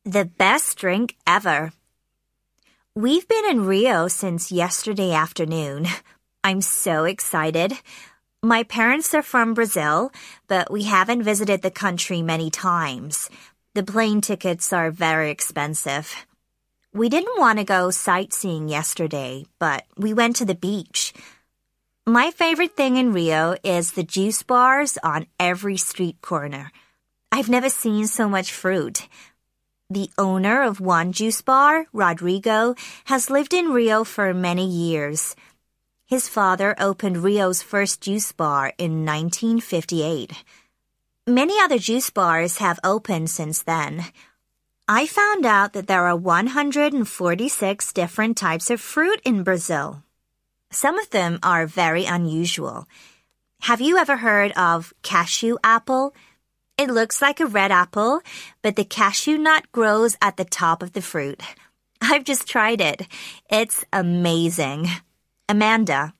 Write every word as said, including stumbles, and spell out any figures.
The best drink ever. We've been in Rio since yesterday afternoon. I'm so excited. My parents are from Brazil, but we haven't visited the country many times. The plane tickets are very expensive. We didn't want to go sightseeing yesterday, but we went to the beach. My favorite thing in Rio is the juice bars on every street corner. I've never seen so much fruit. The owner of one juice bar, Rodrigo, has lived in Rio for many years. His father opened Rio's first juice bar in nineteen fifty-eight. Many other juice bars have opened since then. I found out that there are one hundred forty-six different types of fruit in Brazil. Some of them are very unusual. Have you ever heard of cashew apple? It looks like a red apple, but the cashew nut grows at the top of the fruit. I've just tried it. It's amazing. Amanda.